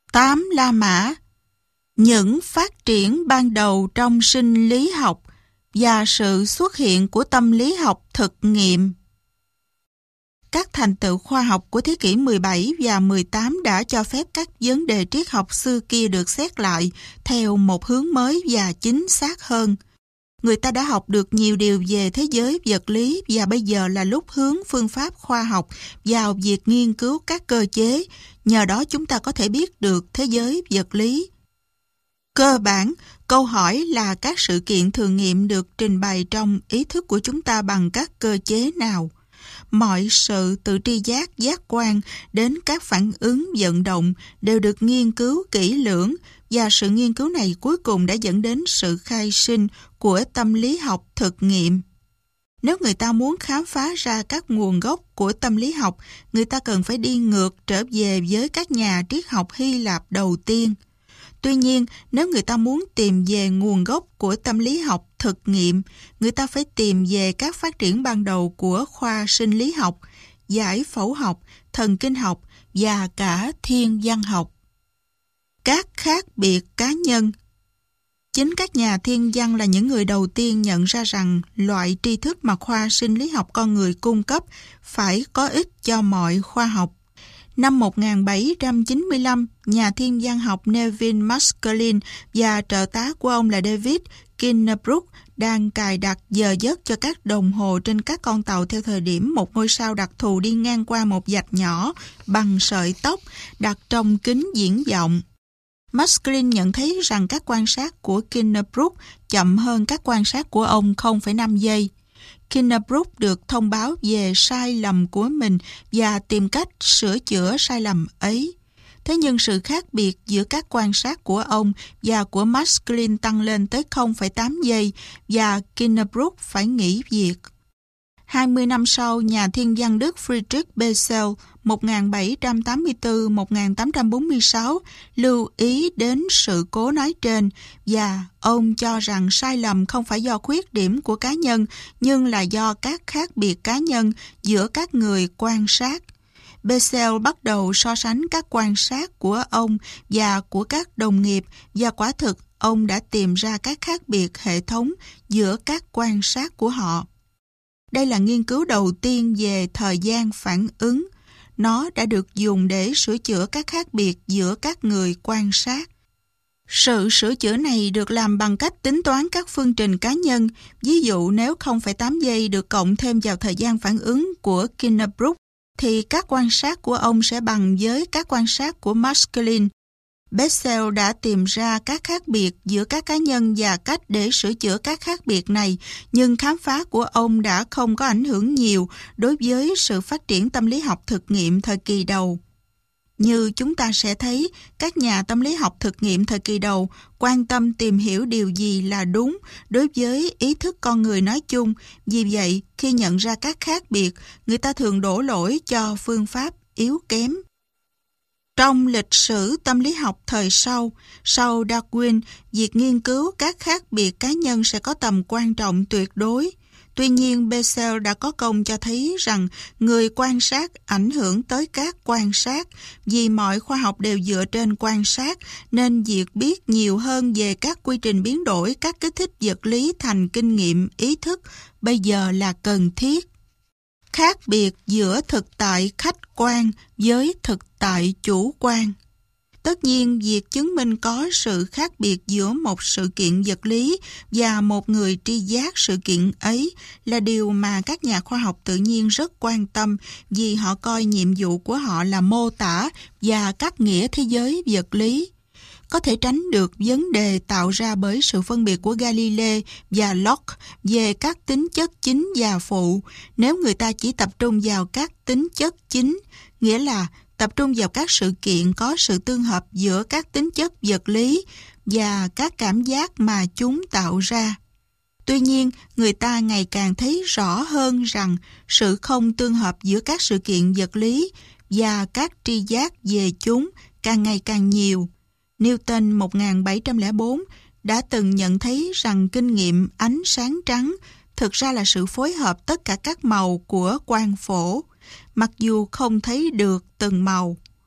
8 La Mã. Những phát triển ban đầu trong sinh lý học và sự xuất hiện của tâm lý học thực nghiệm. Các thành tựu khoa học của thế kỷ 17 và 18 đã cho phép các vấn đề triết học xưa kia được xét lại theo một hướng mới và chính xác hơn. Người ta đã học được nhiều điều về thế giới vật lý và bây giờ là lúc hướng phương pháp khoa học vào việc nghiên cứu các cơ chế. Nhờ đó chúng ta có thể biết được thế giới vật lý. Cơ bản, câu hỏi là các sự kiện thường nghiệm được trình bày trong ý thức của chúng ta bằng các cơ chế nào? Mọi sự từ tri giác, giác quan đến các phản ứng vận động đều được nghiên cứu kỹ lưỡng và sự nghiên cứu này cuối cùng đã dẫn đến sự khai sinh của tâm lý học thực nghiệm. Nếu người ta muốn khám phá ra các nguồn gốc của tâm lý học, người ta cần phải đi ngược trở về với các nhà triết học Hy Lạp đầu tiên. Tuy nhiên, nếu người ta muốn tìm về nguồn gốc của tâm lý học thực nghiệm, người ta phải tìm về các phát triển ban đầu của khoa sinh lý học, giải phẫu học, thần kinh học và cả thiên văn học. Các khác biệt cá nhân. Chính các nhà thiên văn là những người đầu tiên nhận ra rằng loại tri thức mà khoa sinh lý học con người cung cấp phải có ích cho mọi khoa học. Năm 1795, nhà thiên văn học Neville Maskelyne và trợ tá của ông là David Kinnebrooke đang cài đặt giờ giấc cho các đồng hồ trên các con tàu theo thời điểm một ngôi sao đặc thù đi ngang qua một vạch nhỏ bằng sợi tóc đặt trong kính viễn vọng. Maskelyne nhận thấy rằng các quan sát của Kinnebrooke chậm hơn các quan sát của ông 0,5 giây. Kinnebrooke được thông báo về sai lầm của mình và tìm cách sửa chữa sai lầm ấy. Thế nhưng sự khác biệt giữa các quan sát của ông và của Maskelyne tăng lên tới 0,8 giây và Kinnebrooke phải nghỉ việc. 20 năm sau, nhà thiên văn Đức Friedrich Bessel 1784-1846 lưu ý đến sự cố nói trên và ông cho rằng sai lầm không phải do khuyết điểm của cá nhân nhưng là do các khác biệt cá nhân giữa các người quan sát. Bessel bắt đầu so sánh các quan sát của ông và của các đồng nghiệp và quả thực ông đã tìm ra các khác biệt hệ thống giữa các quan sát của họ. Đây là nghiên cứu đầu tiên về thời gian phản ứng. Nó đã được dùng để sửa chữa các khác biệt giữa các người quan sát. Sự sửa chữa này được làm bằng cách tính toán các phương trình cá nhân. Ví dụ nếu 0,8 giây được cộng thêm vào thời gian phản ứng của Kinnebrooke, thì các quan sát của ông sẽ bằng với các quan sát của Maskelyne. Bessel đã tìm ra các khác biệt giữa các cá nhân và cách để sửa chữa các khác biệt này, nhưng khám phá của ông đã không có ảnh hưởng nhiều đối với sự phát triển tâm lý học thực nghiệm thời kỳ đầu. Như chúng ta sẽ thấy, các nhà tâm lý học thực nghiệm thời kỳ đầu quan tâm tìm hiểu điều gì là đúng đối với ý thức con người nói chung. Vì vậy, khi nhận ra các khác biệt, người ta thường đổ lỗi cho phương pháp yếu kém. Trong lịch sử tâm lý học thời sau Darwin, việc nghiên cứu các khác biệt cá nhân sẽ có tầm quan trọng tuyệt đối. Tuy nhiên, Bessel đã có công cho thấy rằng người quan sát ảnh hưởng tới các quan sát. Vì mọi khoa học đều dựa trên quan sát, nên việc biết nhiều hơn về các quy trình biến đổi các kích thích vật lý thành kinh nghiệm ý thức bây giờ là cần thiết. Khác biệt giữa thực tại khách quan với thực tại chủ quan. Tất nhiên, việc chứng minh có sự khác biệt giữa một sự kiện vật lý và một người tri giác sự kiện ấy là điều mà các nhà khoa học tự nhiên rất quan tâm vì họ coi nhiệm vụ của họ là mô tả và cắt nghĩa thế giới vật lý. Có thể tránh được vấn đề tạo ra bởi sự phân biệt của Galilei và Locke về các tính chất chính và phụ nếu người ta chỉ tập trung vào các tính chất chính, nghĩa là tập trung vào các sự kiện có sự tương hợp giữa các tính chất vật lý và các cảm giác mà chúng tạo ra. Tuy nhiên, người ta ngày càng thấy rõ hơn rằng sự không tương hợp giữa các sự kiện vật lý và các tri giác về chúng càng ngày càng nhiều. Newton 1704 đã từng nhận thấy rằng kinh nghiệm ánh sáng trắng thực ra là sự phối hợp tất cả các màu của quang phổ, mặc dù không thấy được từng màu.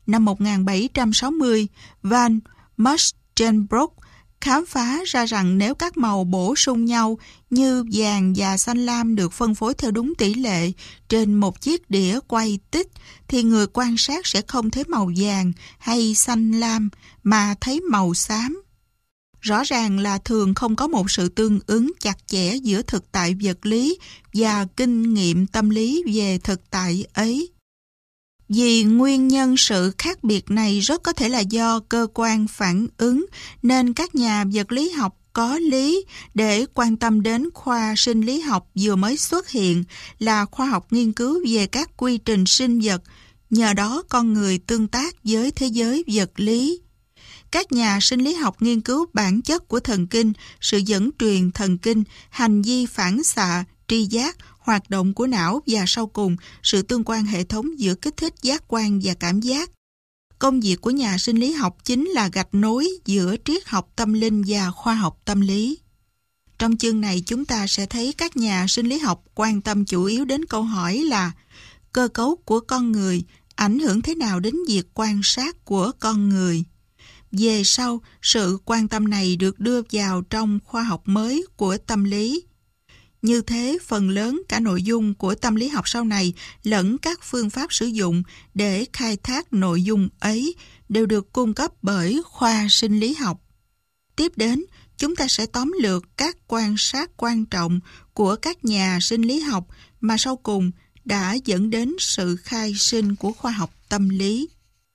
năm 1760, Van Musschenbroek khám phá ra rằng nếu các màu bổ sung nhau như vàng và xanh lam được phân phối theo đúng tỷ lệ trên một chiếc đĩa quay tích, thì người quan sát sẽ không thấy màu vàng hay xanh lam mà thấy màu xám. Rõ ràng là thường không có một sự tương ứng chặt chẽ giữa thực tại vật lý và kinh nghiệm tâm lý về thực tại ấy. Vì nguyên nhân sự khác biệt này rất có thể là do cơ quan phản ứng, nên các nhà vật lý học có lý để quan tâm đến khoa sinh lý học vừa mới xuất hiện là khoa học nghiên cứu về các quy trình sinh vật, nhờ đó con người tương tác với thế giới vật lý. Các nhà sinh lý học nghiên cứu bản chất của thần kinh, sự dẫn truyền thần kinh, hành vi phản xạ, tri giác, hoạt động của não và sau cùng, sự tương quan hệ thống giữa kích thích giác quan và cảm giác. Công việc của nhà sinh lý học chính là gạch nối giữa triết học tâm linh và khoa học tâm lý. Trong chương này chúng ta sẽ thấy các nhà sinh lý học quan tâm chủ yếu đến câu hỏi là cơ cấu của con người ảnh hưởng thế nào đến việc quan sát của con người. Về sau, sự quan tâm này được đưa vào trong khoa học mới của tâm lý. Như thế, phần lớn cả nội dung của tâm lý học sau này lẫn các phương pháp sử dụng để khai thác nội dung ấy đều được cung cấp bởi khoa sinh lý học. Tiếp đến, chúng ta sẽ tóm lược các quan sát quan trọng của các nhà sinh lý học mà sau cùng đã dẫn đến sự khai sinh của khoa học tâm lý.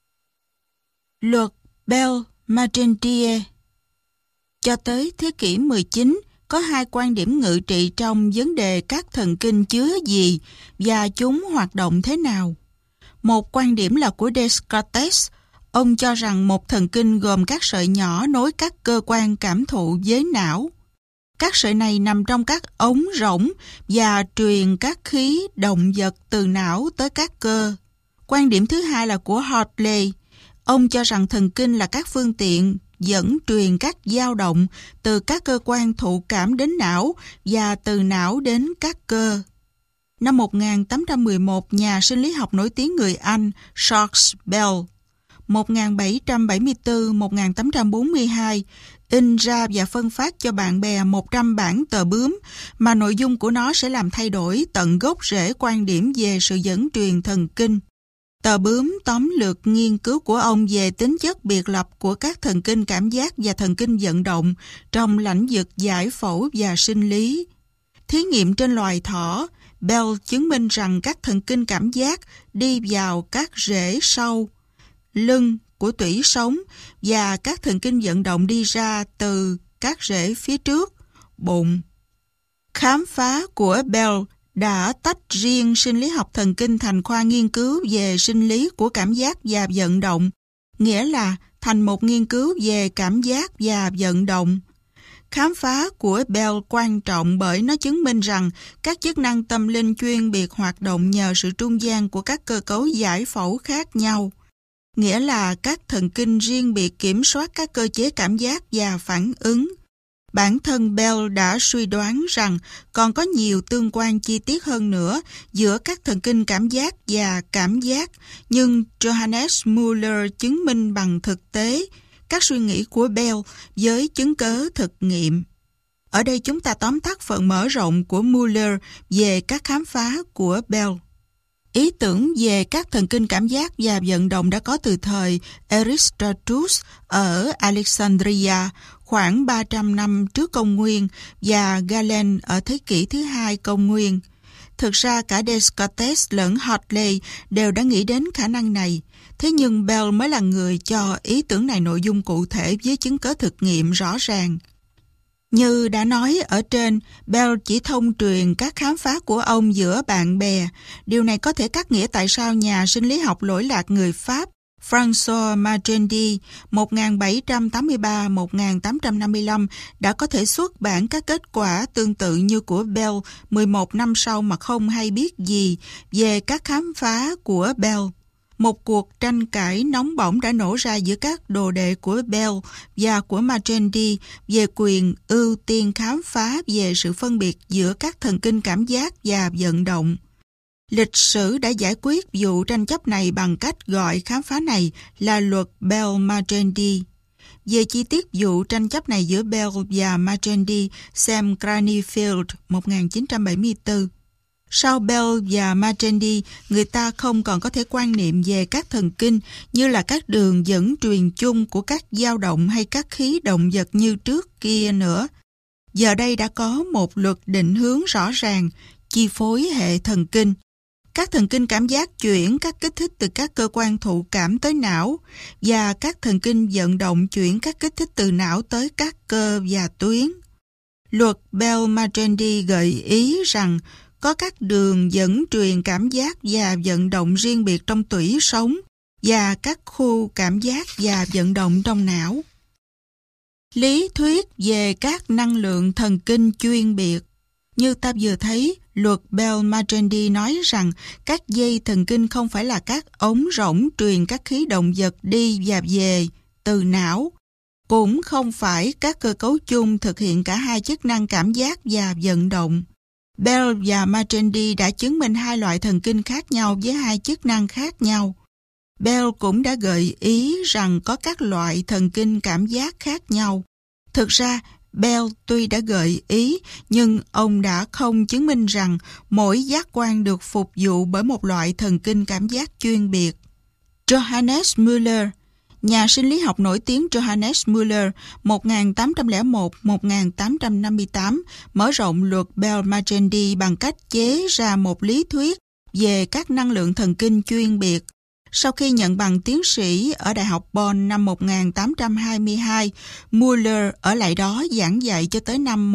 Luật Bell-Martendier. Cho tới thế kỷ 19, có hai quan điểm ngự trị trong vấn đề các thần kinh chứa gì và chúng hoạt động thế nào. Một quan điểm là của Descartes. Ông cho rằng một thần kinh gồm các sợi nhỏ nối các cơ quan cảm thụ với não. Các sợi này nằm trong các ống rỗng và truyền các khí động vật từ não tới các cơ. Quan điểm thứ hai là của Hartley. Ông cho rằng thần kinh là các phương tiện dẫn truyền các dao động từ các cơ quan thụ cảm đến não và từ não đến các cơ. Năm 1811, nhà sinh lý học nổi tiếng người Anh Charles Bell 1774-1842 in ra và phân phát cho bạn bè 100 bản tờ bướm mà nội dung của nó sẽ làm thay đổi tận gốc rễ quan điểm về sự dẫn truyền thần kinh. Tờ bướm tóm lược nghiên cứu của ông về tính chất biệt lập của các thần kinh cảm giác và thần kinh vận động trong lĩnh vực giải phẫu và sinh lý. Thí nghiệm trên loài thỏ, Bell chứng minh rằng các thần kinh cảm giác đi vào các rễ sau, lưng của tủy sống và các thần kinh vận động đi ra từ các rễ phía trước, bụng. Khám phá của Bell đã tách riêng sinh lý học thần kinh thành khoa nghiên cứu về sinh lý của cảm giác và vận động, nghĩa là thành một nghiên cứu về cảm giác và vận động. Khám phá của Bell quan trọng bởi nó chứng minh rằng các chức năng tâm linh chuyên biệt hoạt động nhờ sự trung gian của các cơ cấu giải phẫu khác nhau, nghĩa là các thần kinh riêng biệt kiểm soát các cơ chế cảm giác và phản ứng. Bản thân Bell đã suy đoán rằng còn có nhiều tương quan chi tiết hơn nữa giữa các thần kinh cảm giác và cảm giác, nhưng Johannes Müller chứng minh bằng thực tế các suy nghĩ của Bell với chứng cớ thực nghiệm. Ở đây chúng ta tóm tắt phần mở rộng của Müller về các khám phá của Bell. Ý tưởng về các thần kinh cảm giác và vận động đã có từ thời Aristotle ở Alexandria khoảng 300 năm trước công nguyên và Galen ở thế kỷ thứ 2 công nguyên. Thực ra cả Descartes lẫn Hartley đều đã nghĩ đến khả năng này, thế nhưng Bell mới là người cho ý tưởng này nội dung cụ thể với chứng cớ thực nghiệm rõ ràng. Như đã nói ở trên, Bell chỉ thông truyền các khám phá của ông giữa bạn bè. Điều này có thể cắt nghĩa tại sao nhà sinh lý học lỗi lạc người Pháp François Marchendi 1783-1855 đã có thể xuất bản các kết quả tương tự như của Bell 11 năm sau mà không hay biết gì về các khám phá của Bell. Một cuộc tranh cãi nóng bỏng đã nổ ra giữa các đồ đệ của Bell và của Marchendi về quyền ưu tiên khám phá về sự phân biệt giữa các thần kinh cảm giác và vận động. Lịch sử đã giải quyết vụ tranh chấp này bằng cách gọi khám phá này là luật Bell-Magendie. Về chi tiết vụ tranh chấp này giữa Bell và Magendie, xem Cranfield 1974. Sau Bell và Magendie, người ta không còn có thể quan niệm về các thần kinh như là các đường dẫn truyền chung của các dao động hay các khí động vật như trước kia nữa. Giờ đây đã có một luật định hướng rõ ràng, chi phối hệ thần kinh. Các thần kinh cảm giác chuyển các kích thích từ các cơ quan thụ cảm tới não và các thần kinh vận động chuyển các kích thích từ não tới các cơ và tuyến. Luật Bell-Magendie gợi ý rằng có các đường dẫn truyền cảm giác và vận động riêng biệt trong tủy sống và các khu cảm giác và vận động trong não. Lý thuyết về các năng lượng thần kinh chuyên biệt. Như ta vừa thấy, luật Bell-Magendie nói rằng các dây thần kinh không phải là các ống rỗng truyền các khí động vật đi và về từ não, cũng không phải các cơ cấu chung thực hiện cả hai chức năng cảm giác và vận động. Bell và Magendie đã chứng minh hai loại thần kinh khác nhau với hai chức năng khác nhau. Bell cũng đã gợi ý rằng có các loại thần kinh cảm giác khác nhau. Thực ra, Bell tuy đã gợi ý, nhưng ông đã không chứng minh rằng mỗi giác quan được phục vụ bởi một loại thần kinh cảm giác chuyên biệt. Johannes Müller, nhà sinh lý học nổi tiếng Johannes Müller 1801-1858 mở rộng luật Bell-Magendie bằng cách chế ra một lý thuyết về các năng lượng thần kinh chuyên biệt. Sau khi nhận bằng tiến sĩ ở Đại học Bonn năm 1822, Müller ở lại đó giảng dạy cho tới năm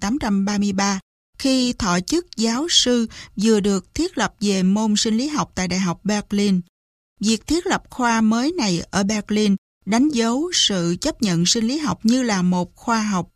1833. Khi thọ chức giáo sư vừa được thiết lập về môn sinh lý học tại Đại học Berlin. Việc thiết lập khoa mới này ở Berlin đánh dấu sự chấp nhận sinh lý học như là một khoa học.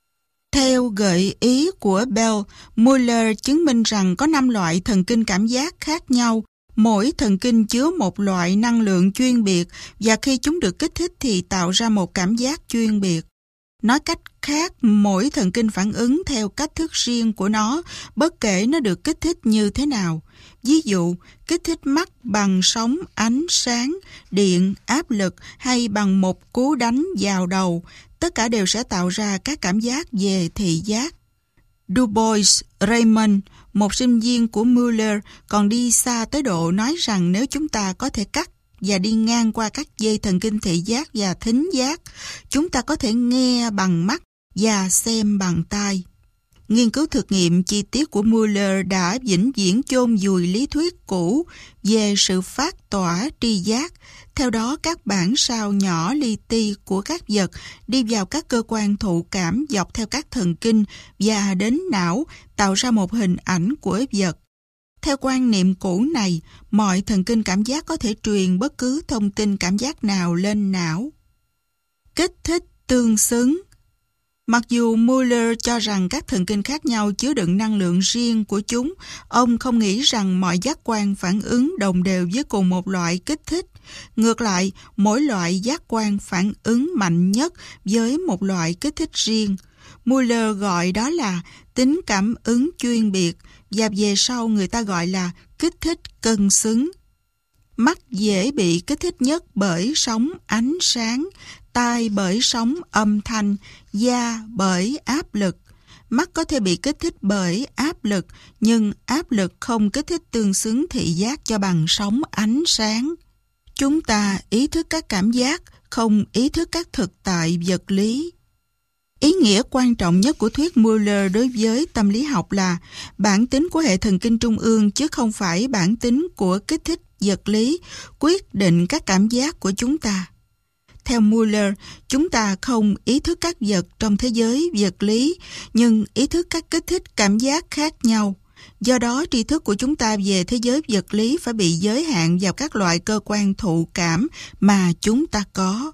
Theo gợi ý của Bell, Müller chứng minh rằng có 5 loại thần kinh cảm giác khác nhau. Mỗi thần kinh chứa một loại năng lượng chuyên biệt và khi chúng được kích thích thì tạo ra một cảm giác chuyên biệt. Nói cách khác, mỗi thần kinh phản ứng theo cách thức riêng của nó, bất kể nó được kích thích như thế nào. Ví dụ, kích thích mắt bằng sóng ánh sáng, điện, áp lực hay bằng một cú đánh vào đầu, tất cả đều sẽ tạo ra các cảm giác về thị giác. Du Bois Raymond, một sinh viên của Müller, còn đi xa tới độ nói rằng nếu chúng ta có thể cắt và đi ngang qua các dây thần kinh thị giác và thính giác, chúng ta có thể nghe bằng mắt và xem bằng tai. Nghiên cứu thực nghiệm chi tiết của Müller đã vĩnh viễn chôn vùi lý thuyết cũ về sự phát tỏa tri giác. Theo đó, các bản sao nhỏ li ti của các vật đi vào các cơ quan thụ cảm dọc theo các thần kinh và đến não, tạo ra một hình ảnh của vật. Theo quan niệm cũ này, mọi thần kinh cảm giác có thể truyền bất cứ thông tin cảm giác nào lên não. Kích thích tương xứng. Mặc dù Müller cho rằng các thần kinh khác nhau chứa đựng năng lượng riêng của chúng, ông không nghĩ rằng mọi giác quan phản ứng đồng đều với cùng một loại kích thích. Ngược lại, mỗi loại giác quan phản ứng mạnh nhất với một loại kích thích riêng. Müller gọi đó là tính cảm ứng chuyên biệt, và về sau người ta gọi là kích thích cân xứng. Mắt dễ bị kích thích nhất bởi sóng ánh sáng, tai bởi sóng âm thanh, da bởi áp lực. Mắt có thể bị kích thích bởi áp lực, nhưng áp lực không kích thích tương xứng thị giác cho bằng sóng ánh sáng. Chúng ta ý thức các cảm giác, không ý thức các thực tại vật lý. Ý nghĩa quan trọng nhất của thuyết Müller đối với tâm lý học là bản tính của hệ thần kinh trung ương chứ không phải bản tính của kích thích vật lý quyết định các cảm giác của chúng ta. Theo Müller, chúng ta không ý thức các vật trong thế giới vật lý, nhưng ý thức các kích thích cảm giác khác nhau. Do đó, tri thức của chúng ta về thế giới vật lý phải bị giới hạn vào các loại cơ quan thụ cảm mà chúng ta có.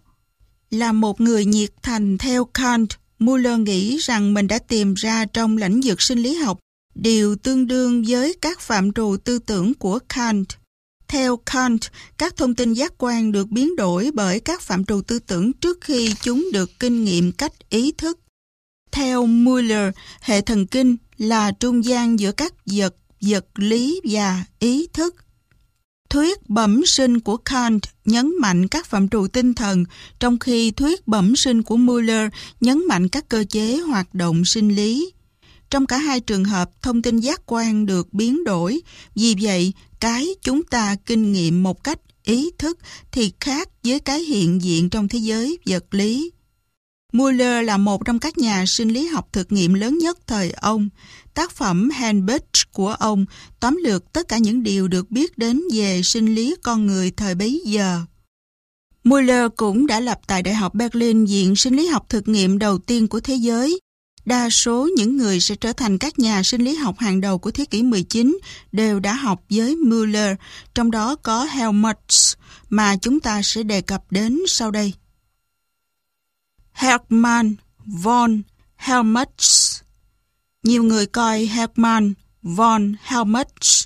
Là một người nhiệt thành theo Kant, Müller nghĩ rằng mình đã tìm ra trong lĩnh vực sinh lý học điều tương đương với các phạm trù tư tưởng của Kant. Theo Kant, các thông tin giác quan được biến đổi bởi các phạm trù tư tưởng trước khi chúng được kinh nghiệm cách ý thức. Theo Müller, hệ thần kinh là trung gian giữa các vật vật lý và ý thức. Thuyết bẩm sinh của Kant nhấn mạnh các phạm trù tinh thần, trong khi thuyết bẩm sinh của Müller nhấn mạnh các cơ chế hoạt động sinh lý. Trong cả hai trường hợp, thông tin giác quan được biến đổi, vì vậy cái chúng ta kinh nghiệm một cách ý thức thì khác với cái hiện diện trong thế giới vật lý. Müller là một trong các nhà sinh lý học thực nghiệm lớn nhất thời ông. Tác phẩm Handbuch của ông tóm lược tất cả những điều được biết đến về sinh lý con người thời bấy giờ. Müller cũng đã lập tại Đại học Berlin viện sinh lý học thực nghiệm đầu tiên của thế giới. Đa số những người sẽ trở thành các nhà sinh lý học hàng đầu của thế kỷ 19 đều đã học với Müller, trong đó có Helmholtz mà chúng ta sẽ đề cập đến sau đây. Hermann von Helmholtz. Nhiều người coi Hermann von Helmholtz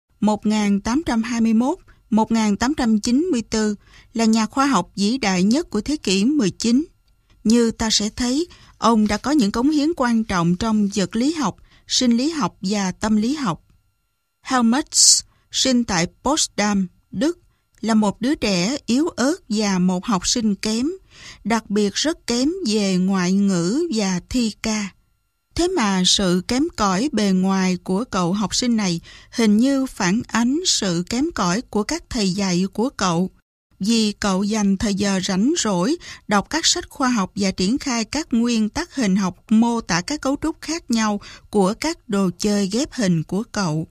1821-1894 là nhà khoa học vĩ đại nhất của thế kỷ 19. Như ta sẽ thấy, ông đã có những cống hiến quan trọng trong vật lý học, sinh lý học và tâm lý học. Helmholtz sinh tại Potsdam, Đức, là một đứa trẻ yếu ớt và một học sinh kém, đặc biệt rất kém về ngoại ngữ và thi ca. Thế mà sự kém cỏi bề ngoài của cậu học sinh này hình như phản ánh sự kém cỏi của các thầy dạy của cậu, vì cậu dành thời giờ rảnh rỗi đọc các sách khoa học và triển khai các nguyên tắc hình học mô tả các cấu trúc khác nhau của các đồ chơi ghép hình của cậu.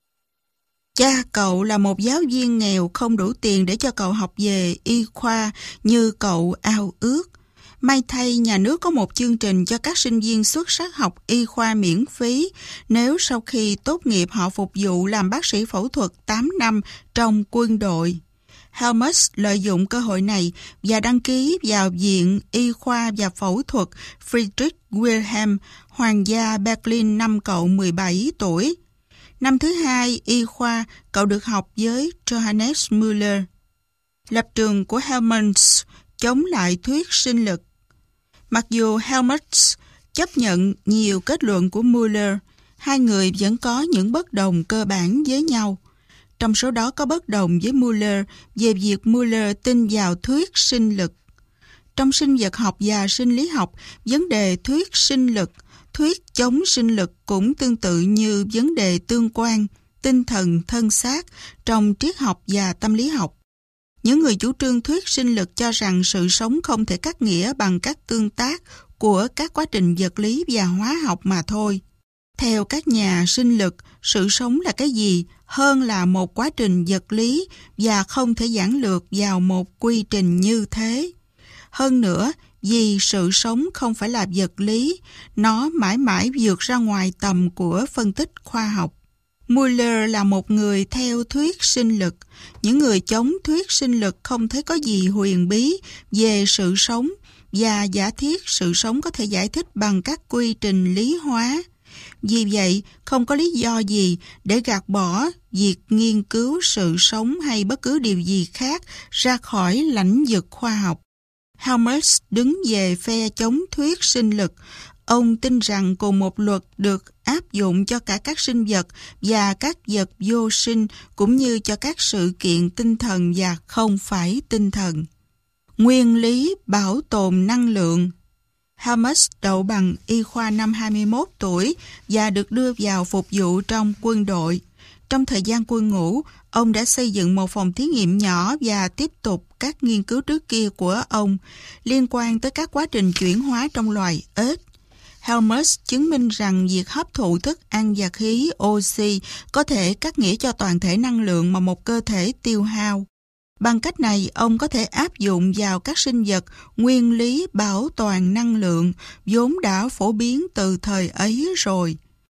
Cha cậu là một giáo viên nghèo không đủ tiền để cho cậu học về y khoa như cậu ao ước. May thay, nhà nước có một chương trình cho các sinh viên xuất sắc học y khoa miễn phí nếu sau khi tốt nghiệp họ phục vụ làm bác sĩ phẫu thuật 8 năm trong quân đội. Helmholtz lợi dụng cơ hội này và đăng ký vào Viện Y khoa và Phẫu thuật Friedrich Wilhelm, Hoàng gia Berlin năm cậu 17 tuổi. Năm thứ hai y khoa, cậu được học với Johannes Müller. Lập trường của Helmholtz chống lại thuyết sinh lực. Mặc dù Helmholtz chấp nhận nhiều kết luận của Müller, hai người vẫn có những bất đồng cơ bản với nhau. Trong số đó có bất đồng với Müller về việc Müller tin vào thuyết sinh lực. Trong sinh vật học và sinh lý học, vấn đề thuyết sinh lực, thuyết chống sinh lực cũng tương tự như vấn đề tương quan, tinh thần thân xác trong triết học và tâm lý học. Những người chủ trương thuyết sinh lực cho rằng sự sống không thể cắt nghĩa bằng các tương tác của các quá trình vật lý và hóa học mà thôi. Theo các nhà sinh lực, sự sống là cái gì hơn là một quá trình vật lý và không thể giản lược vào một quy trình như thế. Hơn nữa, vì sự sống không phải là vật lý, nó mãi mãi vượt ra ngoài tầm của phân tích khoa học. Müller là một người theo thuyết sinh lực. Những người chống thuyết sinh lực không thấy có gì huyền bí về sự sống và giả thiết sự sống có thể giải thích bằng các quy trình lý hóa. Vì vậy, không có lý do gì để gạt bỏ việc nghiên cứu sự sống hay bất cứ điều gì khác ra khỏi lãnh vực khoa học. Helmholtz đứng về phe chống thuyết sinh lực. Ông tin rằng cùng một luật được áp dụng cho cả các sinh vật và các vật vô sinh cũng như cho các sự kiện tinh thần và không phải tinh thần. Nguyên lý bảo tồn năng lượng. Helmholtz đậu bằng y khoa năm 21 tuổi và được đưa vào phục vụ trong quân đội. Trong thời gian quân ngũ, ông đã xây dựng một phòng thí nghiệm nhỏ và tiếp tục các nghiên cứu trước kia của ông liên quan tới các quá trình chuyển hóa trong loài ếch. Helmholtz chứng minh rằng việc hấp thụ thức ăn và khí oxy có thể cắt nghĩa cho toàn thể năng lượng mà một cơ thể tiêu hao. Bằng cách này, ông có thể áp dụng vào các sinh vật nguyên lý bảo toàn năng lượng vốn đã phổ biến từ thời ấy rồi.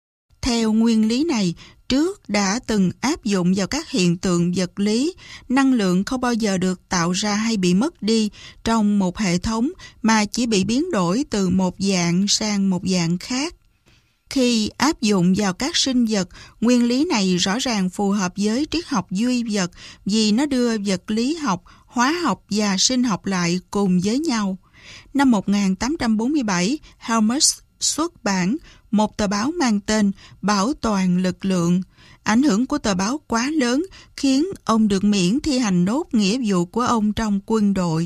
Theo nguyên lý này, trước đã từng áp dụng vào các hiện tượng vật lý, năng lượng không bao giờ được tạo ra hay bị mất đi trong một hệ thống mà chỉ bị biến đổi từ một dạng sang một dạng khác. Khi áp dụng vào các sinh vật, nguyên lý này rõ ràng phù hợp với triết học duy vật vì nó đưa vật lý học, hóa học và sinh học lại cùng với nhau. Năm 1847, Helmholtz xuất bản một tờ báo mang tên Bảo toàn lực lượng. Ảnh hưởng của tờ báo quá lớn khiến ông được miễn thi hành nốt nghĩa vụ của ông trong quân đội.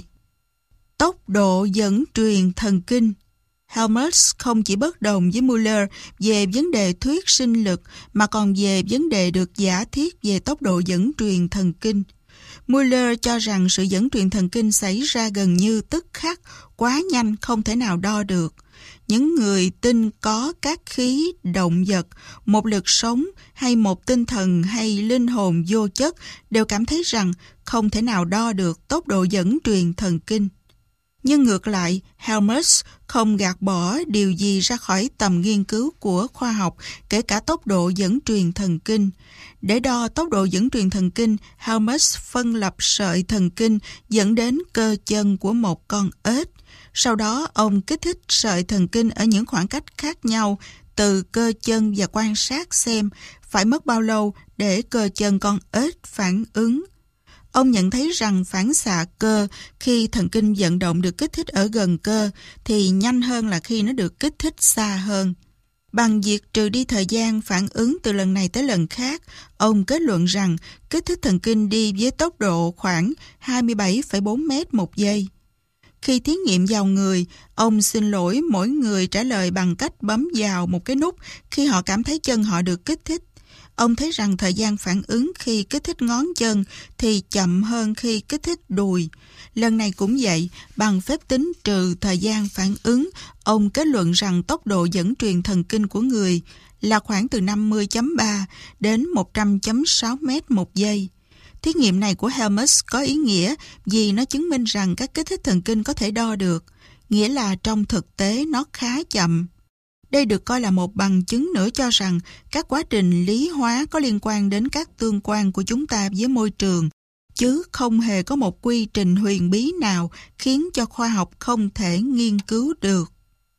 Tốc độ dẫn truyền thần kinh. Helmholtz không chỉ bất đồng với Müller về vấn đề thuyết sinh lực mà còn về vấn đề được giả thiết về tốc độ dẫn truyền thần kinh. Müller cho rằng sự dẫn truyền thần kinh xảy ra gần như tức khắc, quá nhanh không thể nào đo được. Những người tin có các khí động vật, một lực sống hay một tinh thần hay linh hồn vô chất đều cảm thấy rằng không thể nào đo được tốc độ dẫn truyền thần kinh. Nhưng ngược lại, Helmholtz không gạt bỏ điều gì ra khỏi tầm nghiên cứu của khoa học, kể cả tốc độ dẫn truyền thần kinh. Để đo tốc độ dẫn truyền thần kinh, Helmholtz phân lập sợi thần kinh dẫn đến cơ chân của một con ếch. Sau đó, ông kích thích sợi thần kinh ở những khoảng cách khác nhau từ cơ chân và quan sát xem phải mất bao lâu để cơ chân con ếch phản ứng. Ông nhận thấy rằng phản xạ cơ khi thần kinh vận động được kích thích ở gần cơ thì nhanh hơn là khi nó được kích thích xa hơn. Bằng việc trừ đi thời gian phản ứng từ lần này tới lần khác, ông kết luận rằng kích thích thần kinh đi với tốc độ khoảng 27,4 mét một giây. Khi thí nghiệm vào người, ông xin lỗi mỗi người trả lời bằng cách bấm vào một cái nút khi họ cảm thấy chân họ được kích thích. Ông thấy rằng thời gian phản ứng khi kích thích ngón chân thì chậm hơn khi kích thích đùi. Lần này cũng vậy, bằng phép tính trừ thời gian phản ứng, ông kết luận rằng tốc độ dẫn truyền thần kinh của người là khoảng từ 50,3 đến 100,6 mét một giây. Thí nghiệm này của Helmholtz có ý nghĩa vì nó chứng minh rằng các kích thích thần kinh có thể đo được, nghĩa là trong thực tế nó khá chậm. Đây được coi là một bằng chứng nữa cho rằng các quá trình lý hóa có liên quan đến các tương quan của chúng ta với môi trường, chứ không hề có một quy trình huyền bí nào khiến cho khoa học không thể nghiên cứu được.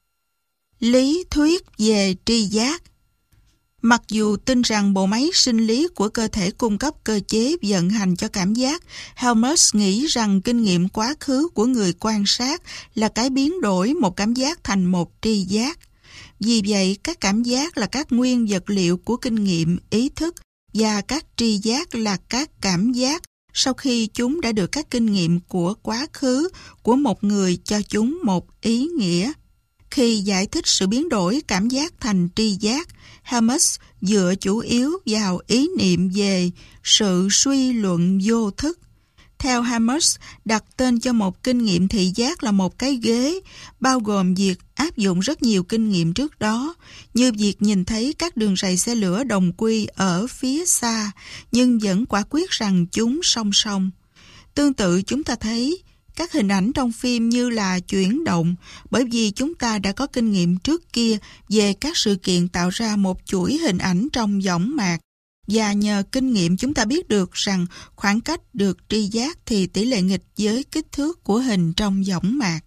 Lý thuyết về tri giác. Mặc dù tin rằng bộ máy sinh lý của cơ thể cung cấp cơ chế vận hành cho cảm giác, Helmholtz nghĩ rằng kinh nghiệm quá khứ của người quan sát là cái biến đổi một cảm giác thành một tri giác. Vì vậy, các cảm giác là các nguyên vật liệu của kinh nghiệm, ý thức và các tri giác là các cảm giác sau khi chúng đã được các kinh nghiệm của quá khứ của một người cho chúng một ý nghĩa. Khi giải thích sự biến đổi cảm giác thành tri giác, Helmholtz dựa chủ yếu vào ý niệm về sự suy luận vô thức. Theo Helmholtz, đặt tên cho một kinh nghiệm thị giác là một cái ghế, bao gồm việc áp dụng rất nhiều kinh nghiệm trước đó, như việc nhìn thấy các đường ray xe lửa đồng quy ở phía xa, nhưng vẫn quả quyết rằng chúng song song. Tương tự chúng ta thấy các hình ảnh trong phim như là chuyển động, bởi vì chúng ta đã có kinh nghiệm trước kia về các sự kiện tạo ra một chuỗi hình ảnh trong võng mạc. Và nhờ kinh nghiệm chúng ta biết được rằng khoảng cách được tri giác thì tỷ lệ nghịch với kích thước của hình trong võng mạc.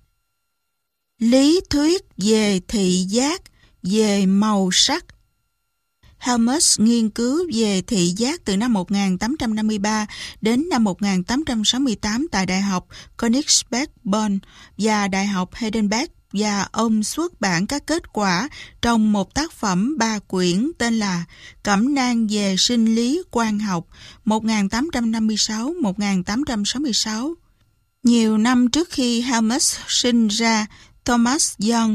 Lý thuyết về thị giác, về màu sắc. Helmholtz nghiên cứu về thị giác từ năm 1853 đến năm 1868 tại Đại học Königsberg-Bonn và Đại học Heidelberg, và ông xuất bản các kết quả trong một tác phẩm 3 quyển tên là Cẩm nang về sinh lý quang học 1856-1866. Nhiều năm trước khi Helmholtz sinh ra, Thomas Young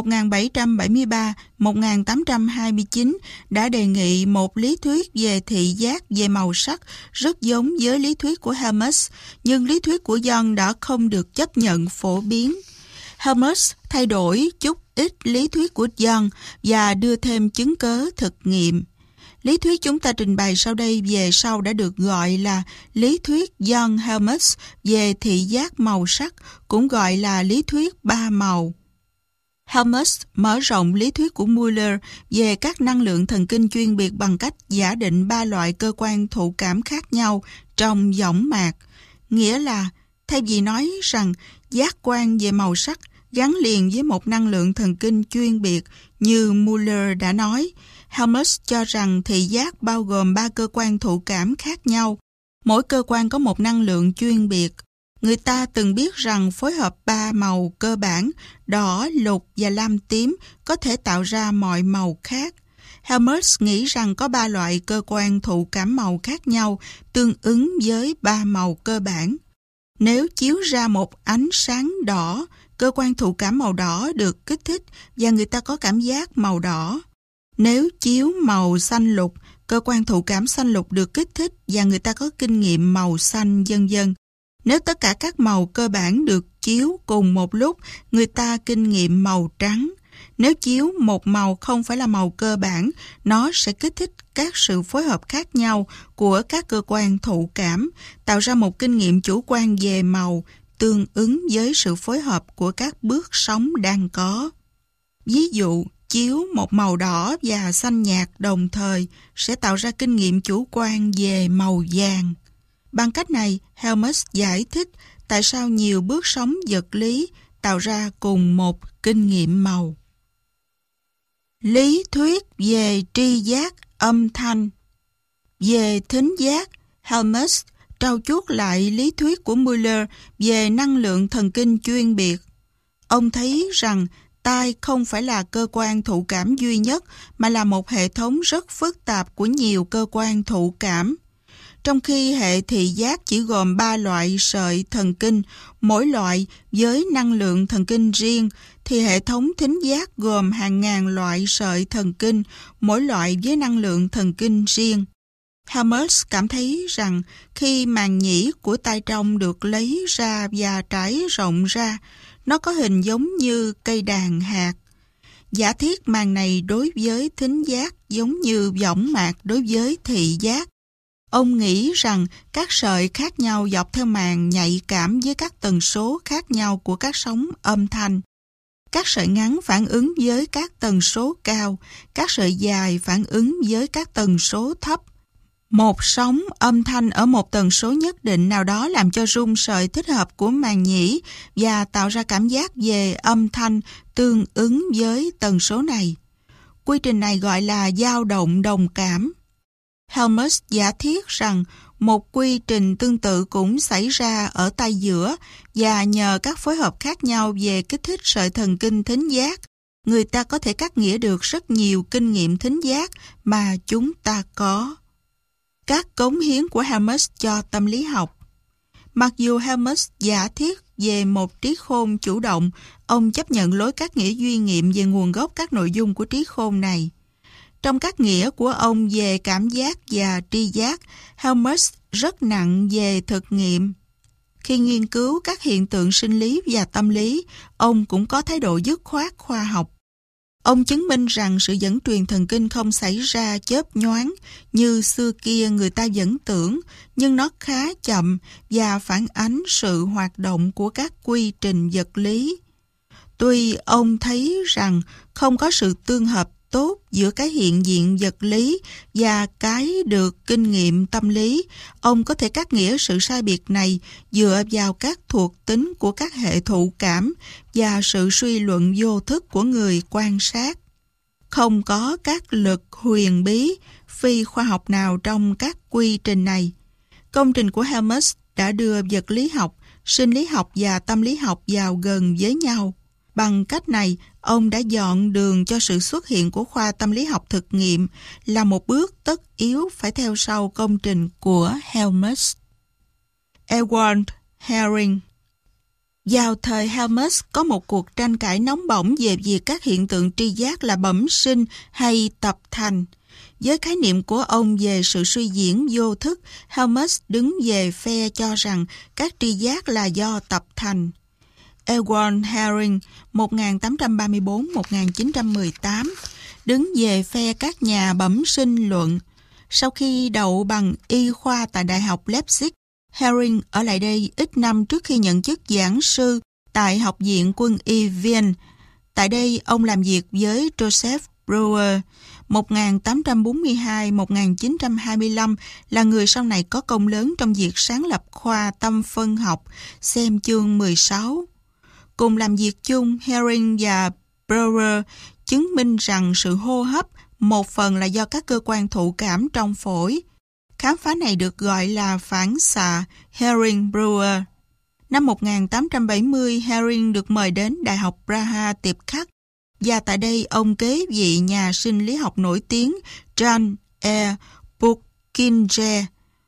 1773-1829 đã đề nghị một lý thuyết về thị giác về màu sắc rất giống với lý thuyết của Helmholtz, nhưng lý thuyết của Young đã không được chấp nhận phổ biến. Helmholtz thay đổi chút ít lý thuyết của Young và đưa thêm chứng cớ thực nghiệm. Lý thuyết chúng ta trình bày sau đây về sau đã được gọi là lý thuyết Young-Helmholtz về thị giác màu sắc, cũng gọi là lý thuyết ba màu. Helmholtz mở rộng lý thuyết của Müller về các năng lượng thần kinh chuyên biệt bằng cách giả định 3 loại cơ quan thụ cảm khác nhau trong võng mạc. Nghĩa là, thay vì nói rằng giác quan về màu sắc gắn liền với một năng lượng thần kinh chuyên biệt như Müller đã nói, Helmholtz cho rằng thị giác bao gồm 3 cơ quan thụ cảm khác nhau. Mỗi cơ quan có một năng lượng chuyên biệt. Người ta từng biết rằng phối hợp 3 màu cơ bản, đỏ, lục và lam tím, có thể tạo ra mọi màu khác. Helmholtz nghĩ rằng có 3 loại cơ quan thụ cảm màu khác nhau tương ứng với 3 màu cơ bản. Nếu chiếu ra một ánh sáng đỏ, cơ quan thụ cảm màu đỏ được kích thích và người ta có cảm giác màu đỏ. Nếu chiếu màu xanh lục, cơ quan thụ cảm xanh lục được kích thích và người ta có kinh nghiệm màu xanh, vân vân. Nếu tất cả các màu cơ bản được chiếu cùng một lúc, người ta kinh nghiệm màu trắng. Nếu chiếu một màu không phải là màu cơ bản, nó sẽ kích thích các sự phối hợp khác nhau của các cơ quan thụ cảm, tạo ra một kinh nghiệm chủ quan về màu tương ứng với sự phối hợp của các bước sóng đang có. Ví dụ, chiếu một màu đỏ và xanh nhạt đồng thời sẽ tạo ra kinh nghiệm chủ quan về màu vàng. Bằng cách này, Helmholtz giải thích tại sao nhiều bước sóng vật lý tạo ra cùng một kinh nghiệm màu. Lý thuyết về tri giác âm thanh. Về thính giác, Helmholtz trau chuốt lại lý thuyết của Müller về năng lượng thần kinh chuyên biệt. Ông thấy rằng tai không phải là cơ quan thụ cảm duy nhất mà là một hệ thống rất phức tạp của nhiều cơ quan thụ cảm. Trong khi hệ thị giác chỉ gồm 3 loại sợi thần kinh, mỗi loại với năng lượng thần kinh riêng, thì hệ thống thính giác gồm hàng ngàn loại sợi thần kinh, mỗi loại với năng lượng thần kinh riêng. Helmholtz cảm thấy rằng khi màng nhĩ của tai trong được lấy ra và trải rộng ra, nó có hình giống như cây đàn hạt. Giả thiết màng này đối với thính giác giống như võng mạc đối với thị giác. Ông nghĩ rằng các sợi khác nhau dọc theo màng nhạy cảm với các tần số khác nhau của các sóng âm thanh. Các sợi ngắn phản ứng với các tần số cao, các sợi dài phản ứng với các tần số thấp. Một sóng âm thanh ở một tần số nhất định nào đó làm cho rung sợi thích hợp của màng nhĩ và tạo ra cảm giác về âm thanh tương ứng với tần số này. Quy trình này gọi là dao động đồng cảm. Helmholtz giả thiết rằng một quy trình tương tự cũng xảy ra ở tai giữa và nhờ các phối hợp khác nhau về kích thích sợi thần kinh thính giác, người ta có thể cắt nghĩa được rất nhiều kinh nghiệm thính giác mà chúng ta có. Các cống hiến của Helmholtz cho tâm lý học. Mặc dù Helmholtz giả thiết về một trí khôn chủ động, ông chấp nhận lối cắt nghĩa duy nghiệm về nguồn gốc các nội dung của trí khôn này. Trong các nghĩa của ông về cảm giác và tri giác, Helmholtz rất nặng về thực nghiệm. Khi nghiên cứu các hiện tượng sinh lý và tâm lý, ông cũng có thái độ dứt khoát khoa học. Ông chứng minh rằng sự dẫn truyền thần kinh không xảy ra chớp nhoáng như xưa kia người ta vẫn tưởng, nhưng nó khá chậm và phản ánh sự hoạt động của các quy trình vật lý. Tuy ông thấy rằng không có sự tương hợp tốt giữa cái hiện diện vật lý và cái được kinh nghiệm tâm lý, ông có thể cắt nghĩa sự sai biệt này dựa vào các thuộc tính của các hệ thụ cảm và sự suy luận vô thức của người quan sát. Không có các lực huyền bí, phi khoa học nào trong các quy trình này. Công trình của Helmholtz đã đưa vật lý học, sinh lý học và tâm lý học vào gần với nhau. Bằng cách này, ông đã dọn đường cho sự xuất hiện của khoa tâm lý học thực nghiệm, là một bước tất yếu phải theo sau công trình của Helmholtz. Ewald Hering. Vào thời Helmholtz có một cuộc tranh cãi nóng bỏng về việc các hiện tượng tri giác là bẩm sinh hay tập thành. Với khái niệm của ông về sự suy diễn vô thức, Helmholtz đứng về phe cho rằng các tri giác là do tập thành. Ewald Hering 1834-1918 đứng về phe các nhà bẩm sinh luận. Sau khi đậu bằng y khoa tại Đại học Leipzig, Hering ở lại đây ít năm trước khi nhận chức giảng sư tại Học viện Quân y Viên. Tại đây, ông làm việc với Joseph Breuer 1842-1925, là người sau này có công lớn trong việc sáng lập khoa tâm phân học, xem chương 16. Cùng làm việc chung, Hering và Breuer chứng minh rằng sự hô hấp một phần là do các cơ quan thụ cảm trong phổi. Khám phá này được gọi là phản xạ Hering-Breuer. Năm 1870, Herring được mời đến Đại học Praha tiếp khách, và tại đây ông kế vị nhà sinh lý học nổi tiếng Jan E. Purkinje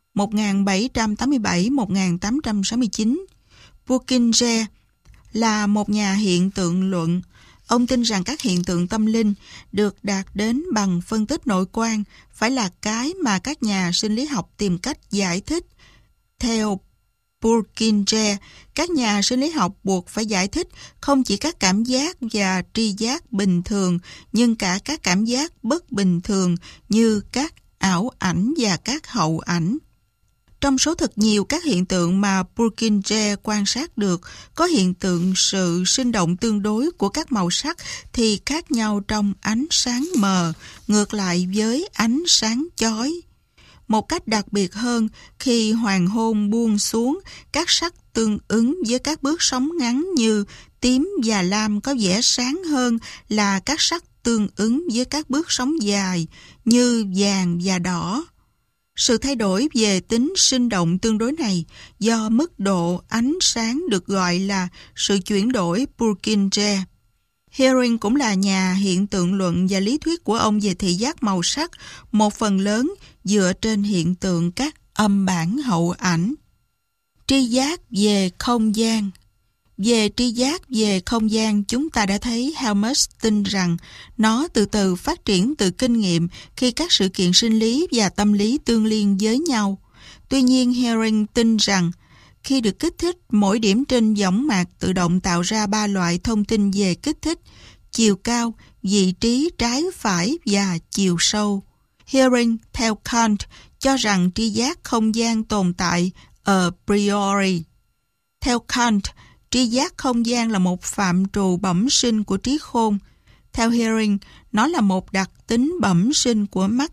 1787-1869. Purkinje là một nhà hiện tượng luận. Ông tin rằng các hiện tượng tâm linh được đạt đến bằng phân tích nội quan phải là cái mà các nhà sinh lý học tìm cách giải thích. Theo Purkinje, các nhà sinh lý học buộc phải giải thích không chỉ các cảm giác và tri giác bình thường, nhưng cả các cảm giác bất bình thường như các ảo ảnh và các hậu ảnh. Trong số thật nhiều các hiện tượng mà Purkinje quan sát được, có hiện tượng sự sinh động tương đối của các màu sắc thì khác nhau trong ánh sáng mờ, ngược lại với ánh sáng chói. Một cách đặc biệt hơn, khi hoàng hôn buông xuống, các sắc tương ứng với các bước sóng ngắn như tím và lam có vẻ sáng hơn là các sắc tương ứng với các bước sóng dài như vàng và đỏ. Sự thay đổi về tính sinh động tương đối này do mức độ ánh sáng được gọi là sự chuyển đổi Purkinje. Herring cũng là nhà hiện tượng luận và lý thuyết của ông về thị giác màu sắc một phần lớn dựa trên hiện tượng các âm bản hậu ảnh. Tri giác về không gian. Về tri giác về không gian, chúng ta đã thấy Helmholtz tin rằng nó từ từ phát triển từ kinh nghiệm khi các sự kiện sinh lý và tâm lý tương liên với nhau. Tuy nhiên, Herring tin rằng khi được kích thích, mỗi điểm trên võng mạc tự động tạo ra 3 loại thông tin về kích thích: chiều cao, vị trí trái phải và chiều sâu. Herring, theo Kant, cho rằng tri giác không gian tồn tại a priori. Theo Kant, tri giác không gian là một phạm trù bẩm sinh của trí khôn. Theo Herring, nó là một đặc tính bẩm sinh của mắt.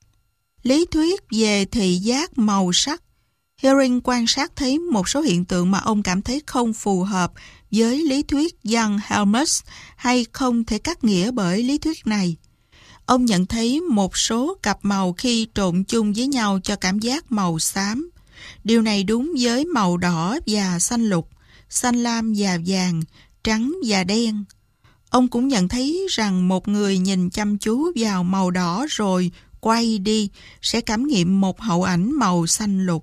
Lý thuyết về thị giác màu sắc. Herring quan sát thấy một số hiện tượng mà ông cảm thấy không phù hợp với lý thuyết Jan Helmholtz hay không thể cắt nghĩa bởi lý thuyết này. Ông nhận thấy một số cặp màu khi trộn chung với nhau cho cảm giác màu xám. Điều này đúng với màu đỏ và xanh lục, xanh lam và vàng, trắng và đen. Ông cũng nhận thấy rằng một người nhìn chăm chú vào màu đỏ rồi quay đi sẽ cảm nghiệm một hậu ảnh màu xanh lục.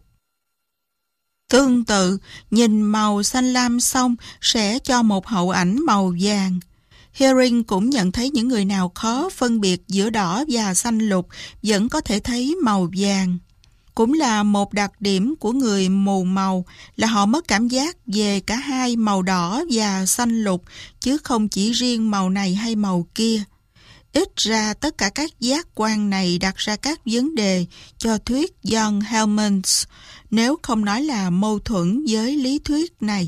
Tương tự, nhìn màu xanh lam xong sẽ cho một hậu ảnh màu vàng. Herring cũng nhận thấy những người nào khó phân biệt giữa đỏ và xanh lục vẫn có thể thấy màu vàng. Cũng là một đặc điểm của người mù màu là họ mất cảm giác về cả hai màu đỏ và xanh lục, chứ không chỉ riêng màu này hay màu kia. Ít ra tất cả các giác quan này đặt ra các vấn đề cho thuyết Jan Helmholtz, nếu không nói là mâu thuẫn với lý thuyết này.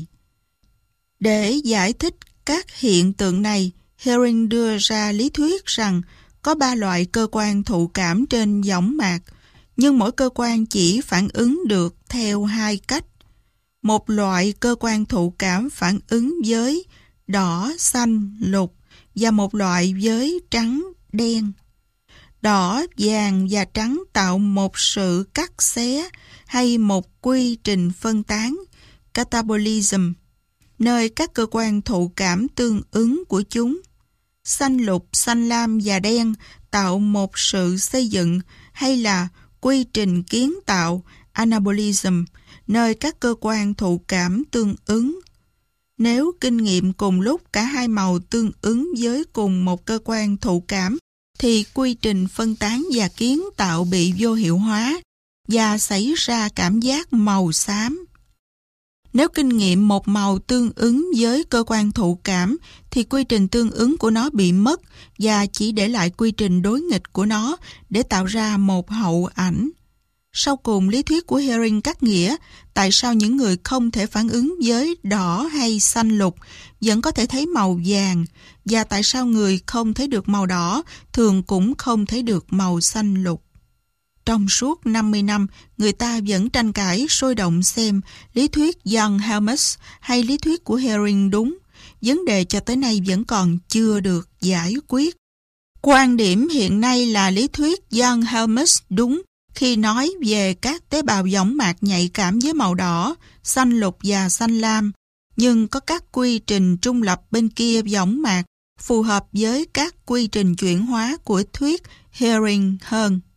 Để giải thích các hiện tượng này, Herring đưa ra lý thuyết rằng có 3 loại cơ quan thụ cảm trên võng mạc, nhưng mỗi cơ quan chỉ phản ứng được theo 2 cách. Một loại cơ quan thụ cảm phản ứng với đỏ, xanh, lục và một loại với trắng, đen. Đỏ, vàng và trắng tạo một sự cắt xé hay một quy trình phân tán, catabolism, nơi các cơ quan thụ cảm tương ứng của chúng. Xanh lục, xanh lam và đen tạo một sự xây dựng hay là quy trình kiến tạo, anabolism, nơi các cơ quan thụ cảm tương ứng. Nếu kinh nghiệm cùng lúc cả hai màu tương ứng với cùng một cơ quan thụ cảm, thì quy trình phân tán và kiến tạo bị vô hiệu hóa và xảy ra cảm giác màu xám. Nếu kinh nghiệm một màu tương ứng với cơ quan thụ cảm, thì quy trình tương ứng của nó bị mất và chỉ để lại quy trình đối nghịch của nó để tạo ra một hậu ảnh. Sau cùng, lý thuyết của Herring cắt nghĩa tại sao những người không thể phản ứng với đỏ hay xanh lục vẫn có thể thấy màu vàng, và tại sao người không thấy được màu đỏ thường cũng không thấy được màu xanh lục. Trong suốt 50 năm, người ta vẫn tranh cãi sôi động xem lý thuyết Jan Helmholtz hay lý thuyết của Herring đúng. Vấn đề cho tới nay vẫn còn chưa được giải quyết. Quan điểm hiện nay là lý thuyết Jan Helmholtz đúng khi nói về các tế bào võng mạc nhạy cảm với màu đỏ, xanh lục và xanh lam, nhưng có các quy trình trung lập bên kia võng mạc phù hợp với các quy trình chuyển hóa của thuyết Hearing hơn.